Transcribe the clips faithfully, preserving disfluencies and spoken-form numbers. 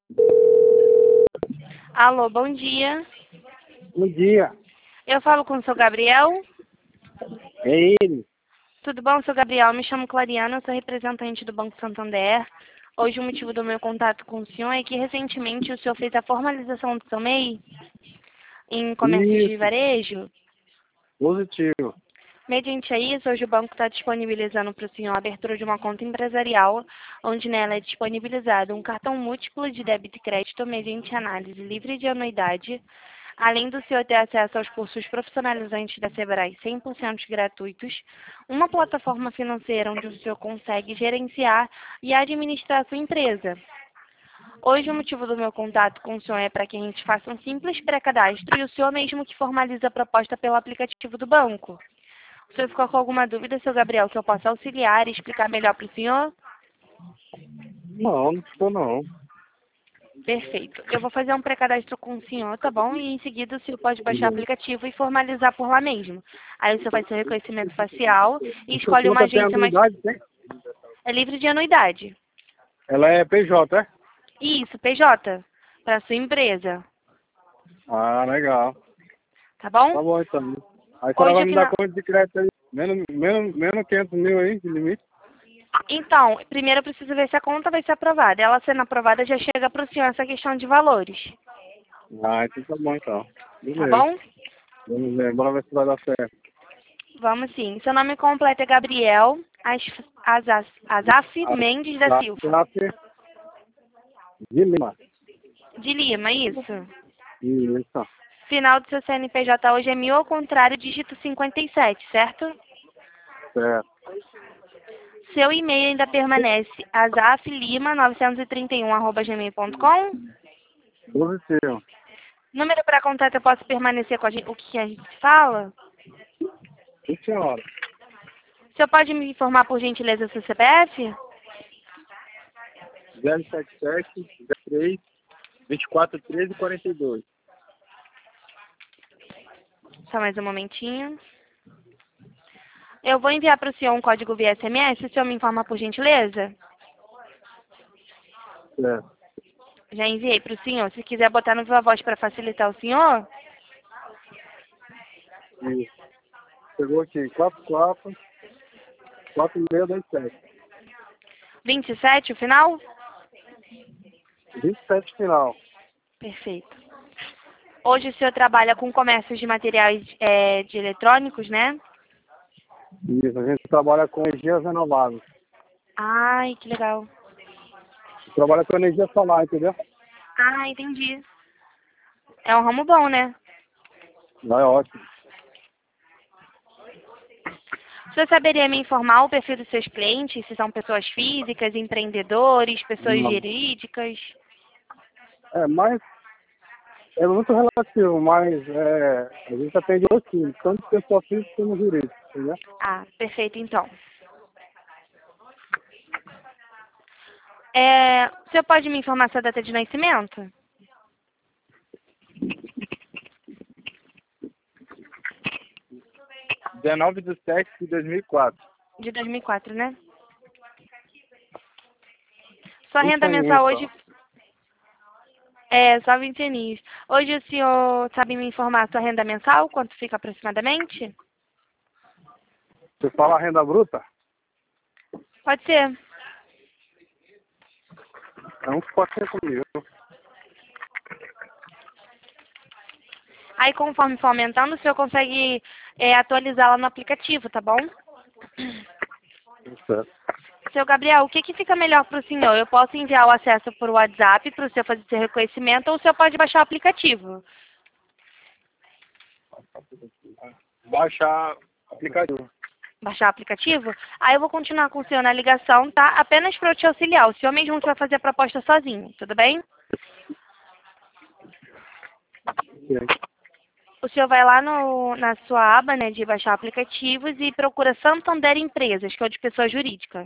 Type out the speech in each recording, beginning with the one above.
Alô, bom dia. Bom dia. Eu falo com o seu Gabriel. É ele. Tudo bom, seu Gabriel? Me chamo Clariana, eu sou representante do Banco Santander. Hoje o motivo do meu contato com o senhor é que recentemente o senhor fez a formalização do seu M E I em comércios de Isso, varejo. positivo. Mediante a isso, hoje o banco está disponibilizando para o senhor a abertura de uma conta empresarial, onde nela é disponibilizado um cartão múltiplo de débito e crédito mediante análise livre de anuidade, além do senhor ter acesso aos cursos profissionalizantes da Sebrae cem por cento gratuitos, uma plataforma financeira onde o senhor consegue gerenciar e administrar a sua empresa. Hoje o motivo do meu contato com o senhor é para que a gente faça um simples pré-cadastro e o senhor mesmo que formaliza a proposta pelo aplicativo do banco. O senhor ficou com alguma dúvida, seu Gabriel, que eu possa auxiliar e explicar melhor para o senhor? Não, não ficou não. Perfeito. Eu vou fazer um pré-cadastro com o senhor, tá bom? E em seguida o senhor pode baixar o Beleza. aplicativo e formalizar por lá mesmo. Aí o senhor vai ter reconhecimento facial e Essa escolhe uma conta tem agência mais... anuidade, tem? É livre de anuidade. Ela é P J, é? Isso, P J, para sua empresa, Ah, legal. tá bom? Tá bom então. Aí a senhora Hoje vai o me dar final... conta de crédito aí. Menos, menos, menos quinhentos mil aí, de limite. Então, primeiro eu preciso ver se a conta vai ser aprovada. Ela sendo aprovada já chega para o senhor essa questão de valores, Ah, então tá bom então. tá Beleza. bom? Vamos ver, bora ver se vai dar certo. Vamos sim. Seu nome completo é Gabriel As- Azaf, Azaf Mendes da Silva. WhatsApp de Lima. De Lima, isso. Isso. Final do seu C N P J hoje é mil ao contrário, dígito cinquenta e sete, certo? Certo. Seu e-mail ainda permanece azaflima novecentos e trinta e um arroba gmail ponto com. Positivo. Número para contato eu posso permanecer com a gente, o que a gente fala? Sim, senhora. O senhor pode me informar por gentileza seu C P F? zero sete sete, zero três, vinte e quatro, treze, quarenta e dois. Só mais um momentinho. Eu vou enviar para o senhor um código via S M S, o senhor me informa por gentileza? Certo. Já enviei para o senhor. Se quiser botar no Viva Voz para facilitar o senhor, Isso. Chegou aqui, quatro quatro, quatro seis dois sete. vinte e sete o final? vinte e sete final. Perfeito. Hoje o senhor trabalha com comércio de materiais é, de eletrônicos, né? Isso, a gente trabalha com energias renováveis. Ai, que legal. Trabalha com energia solar, entendeu? Ah, entendi. É um ramo bom, né? Vai ótimo. O senhor saberia me informar o perfil dos seus clientes? Se são pessoas físicas, empreendedores, pessoas Não. jurídicas? É, mas é muito relativo, mas é, a gente atende dois times, tanto pessoa física como jurídica, entendeu? Ah, perfeito, então. É, o senhor pode me informar sua data de nascimento? dezenove de sete de dois mil e quatro. De dois mil e quatro, né? Sua vinte renda aninhos mensal só. hoje... É, só vinte aninhos. Hoje o senhor sabe me informar sua renda mensal? Quanto fica aproximadamente? Você fala a renda bruta? Pode ser. É uns quatrocentos mil. Aí, conforme for aumentando, o senhor consegue é, atualizar lá no aplicativo, tá bom? Certo. Seu Gabriel, o que, que fica melhor para o senhor? Eu posso enviar o acesso por WhatsApp para o senhor fazer seu reconhecimento ou o senhor pode baixar o aplicativo? Baixar aplicativo. Baixar o aplicativo? Aí eu vou continuar com o senhor na ligação, tá? Apenas para eu te auxiliar. O senhor mesmo que vai fazer a proposta sozinho, tudo bem? Ok. O senhor vai lá no, na sua aba, né, de baixar aplicativos e procura Santander Empresas, que é o de pessoa jurídica.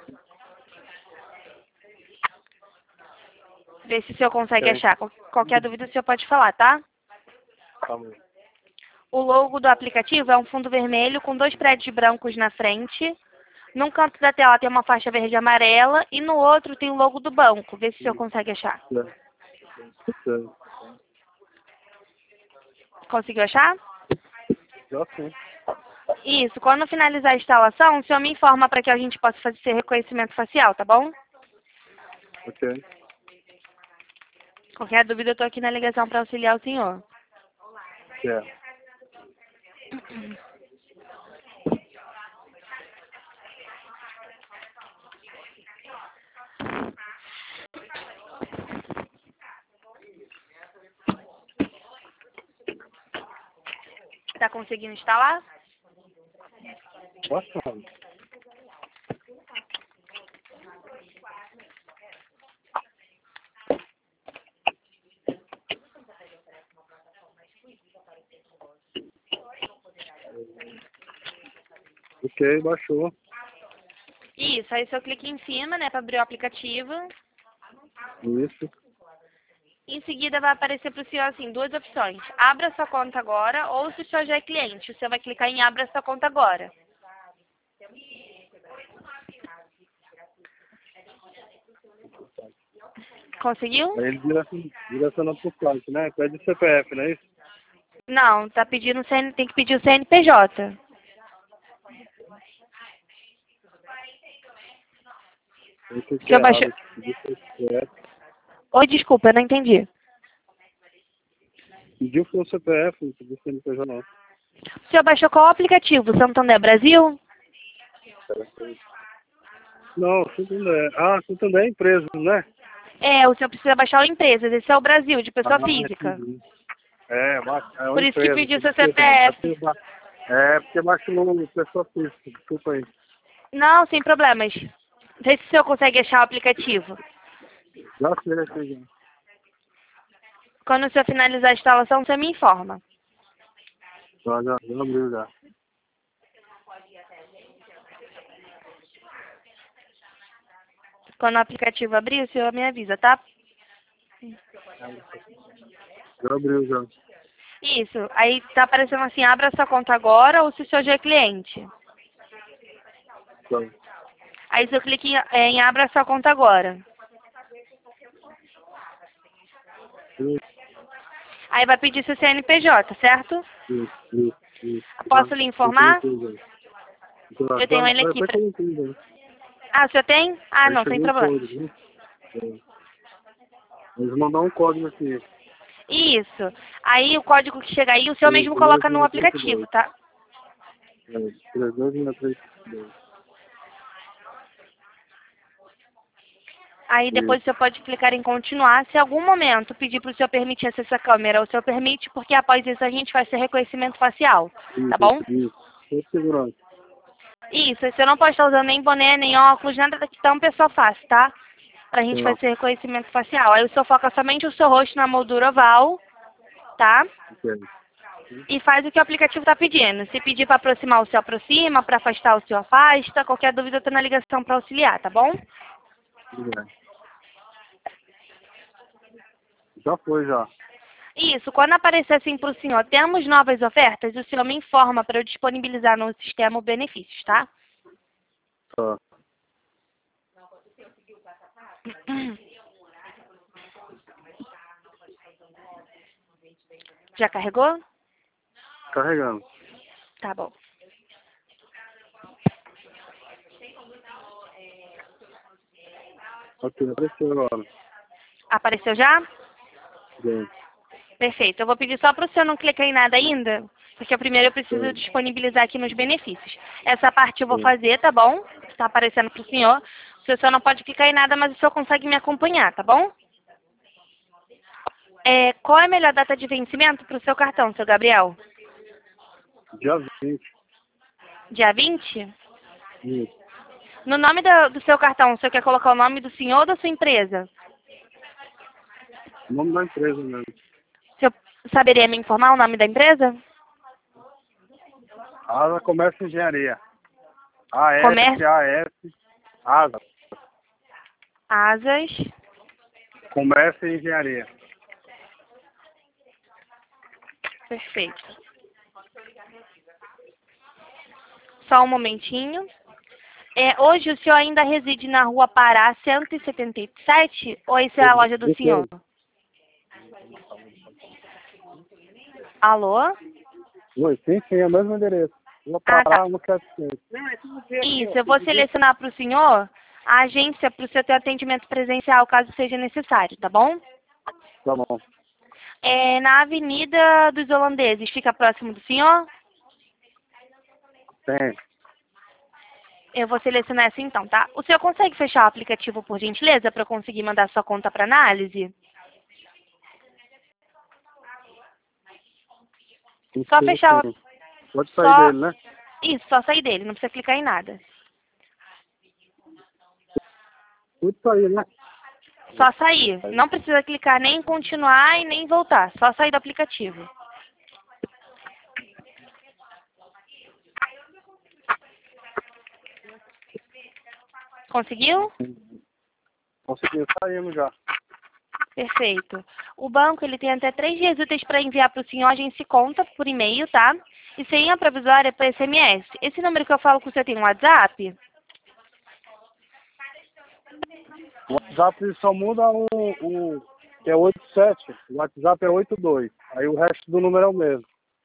Vê se o senhor consegue Ok. achar. Qual- Qualquer dúvida o senhor pode falar, tá? Tá bom. O logo do aplicativo é um fundo vermelho com dois prédios brancos na frente. Num canto da tela tem uma faixa verde e amarela e no outro tem o logo do banco. Vê se o senhor consegue achar. Certo. Certo. Conseguiu achar? Já sim. Isso. Quando finalizar a instalação, o senhor me informa para que a gente possa fazer esse reconhecimento facial, tá bom? Ok. Qualquer dúvida, eu estou aqui na ligação para auxiliar o senhor. Certo. Está conseguindo instalar? Bastante. Ok, baixou. Isso. Aí o senhor clica em cima, né, para abrir o aplicativo. Isso. Em seguida vai aparecer para o senhor assim, duas opções. Abra sua conta agora ou se o senhor já é cliente, o senhor vai clicar em abra sua conta agora. Conseguiu? Aí ele direciona, direciona pro site, né? Pede o C P F, não é isso? Não, tá pedindo o C N, tem que pedir o C N P J. Eu O cliquei senhor baixou... errado. Pediu o C P F. Oi, desculpa, eu não entendi. Pediu foi o C P F, não pediu o C N P J não. O senhor baixou qual aplicativo? Santander Brasil? Não, Santander. Ah, Santander é empresa, né? É, o senhor precisa baixar o Empresas. Esse é o Brasil, de pessoa Ah, física. entendi. É, ba- é uma Por isso que empresa. pediu seu Desculpa, é C P F. porque ba- é porque baixou pessoa física. Desculpa aí. Não, sem problemas. Não sei se o senhor consegue achar o aplicativo. Já sei aqui, já. Quando o senhor finalizar a instalação, você me informa. Já, já, já abriu já. Quando o aplicativo abrir, o senhor me avisa, tá? Já abriu já. Isso. Aí tá aparecendo assim, abra sua conta agora ou se o senhor já é cliente. Tá. Aí o senhor clica em, é, em abra sua conta agora. Isso, Aí vai pedir seu C N P J, certo? isso, isso, isso. Posso lhe informar? Já, Eu tenho já, ele já aqui. até Pra... coloquei, né? Ah, o senhor tem? Ah, Aí não, sem chegou o problema. código, né? É. Eles mandaram um código aqui. Isso. Aí o código que chega aí, o senhor três mesmo dois coloca no seis três aplicativo, dois. tá? É, três dois seis três dois. Aí depois o Isso, senhor pode clicar em continuar. Se em algum momento pedir para o senhor permitir acesso à câmera, o senhor permite, porque após isso a gente faz seu reconhecimento facial, tá isso, bom? isso. Tô segurando. Isso, você não pode estar usando nem boné, nem óculos, nada que tão pessoa faz, tá? Pra gente Tá, fazer reconhecimento facial. Aí o senhor foca somente o seu rosto na moldura oval, tá? ok. E faz o que o aplicativo tá pedindo. Se pedir para aproximar, o senhor aproxima, para afastar, o senhor afasta. Qualquer dúvida eu tô na ligação para auxiliar, tá bom? Tudo bem. Já foi, já. Isso, quando aparecer assim para o senhor, temos novas ofertas, o senhor me informa para eu disponibilizar no sistema os benefícios, tá? Tá. Já carregou? Carregando. Tá bom. Ok, apareceu agora. Apareceu já? Bem, Perfeito. Eu vou pedir só para o senhor não clicar em nada ainda, porque primeiro eu preciso bem, disponibilizar aqui nos benefícios. Essa parte eu vou bem. fazer, tá bom? Está aparecendo para o senhor. O senhor só não pode clicar em nada, mas o senhor consegue me acompanhar, tá bom? É, qual é a melhor data de vencimento para o seu cartão, seu Gabriel? Dia vinte. Dia vinte? Isso. No nome do, do seu cartão, o senhor quer colocar o nome do senhor ou da sua empresa? O nome da empresa mesmo. O senhor saberia me informar o nome da empresa? Asa Comércio e Engenharia. A S, Comércio A S, Asa. Asas. Comércio e Engenharia. Perfeito. Só um momentinho. É, hoje o senhor ainda reside na rua Pará cento e setenta e sete ou essa é a loja do Isso senhor? aí. Alô? Oi, sim, sim, é o mesmo endereço. Vou Ah, parar tá. no quatrocentos. Isso, eu vou selecionar para o senhor a agência para o seu ter atendimento presencial, caso seja necessário, tá bom? Tá bom. É na Avenida dos Holandeses, fica próximo do senhor? Tem. Eu vou selecionar essa então, tá? O senhor consegue fechar o aplicativo, por gentileza, para eu conseguir mandar sua conta para análise? Só Sim, fechar o... sim. Pode sair Só... dele, né? Isso, só sair dele, não precisa clicar em nada. Pode sair, né? Só sair. Não precisa clicar nem em continuar e nem em voltar. Só sair do aplicativo. Conseguiu? Consegui, saímos já. Perfeito. O banco ele tem até três dias úteis para enviar para o senhor a agência conta por e-mail, tá? E senha provisória por S M S. Esse número que eu falo que você tem um WhatsApp? O WhatsApp só muda o, o que é oito sete. O WhatsApp é oito dois. Aí o resto do número é o mesmo.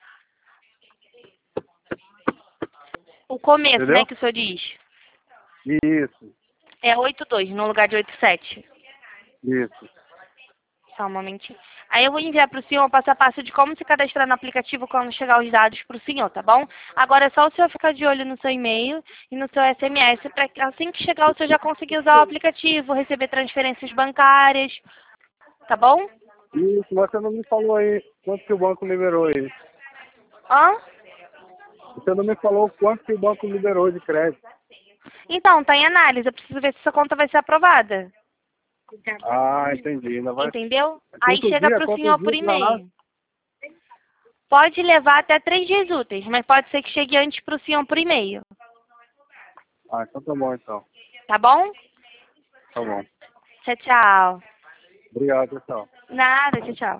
O começo, né, Entendeu? que o senhor diz. Isso, É oito dois no lugar de oito sete. isso. Só um momentinho. Aí eu vou enviar para o senhor o passo a passo de como se cadastrar no aplicativo quando chegar os dados para o senhor, tá bom? Agora é só o senhor ficar de olho no seu e-mail e no seu S M S para que assim que chegar o senhor já conseguir usar o aplicativo, receber transferências bancárias, tá bom? Isso, mas você não me falou aí quanto que o banco liberou aí. Hã? Você não me falou quanto que o banco liberou de crédito. Então, tá em análise. Eu preciso ver se sua conta vai ser aprovada. Ah, entendi. Ainda vai... Entendeu? Aí Quantos chega dias? para o Quantos senhor por dias pra nada? e-mail. Pode levar até três dias úteis, mas pode ser que chegue antes para o senhor por e-mail. Ah, então tá bom então. Tá bom? Tá bom. Tchau, tchau. Obrigado, pessoal. Nada, tchau, tchau.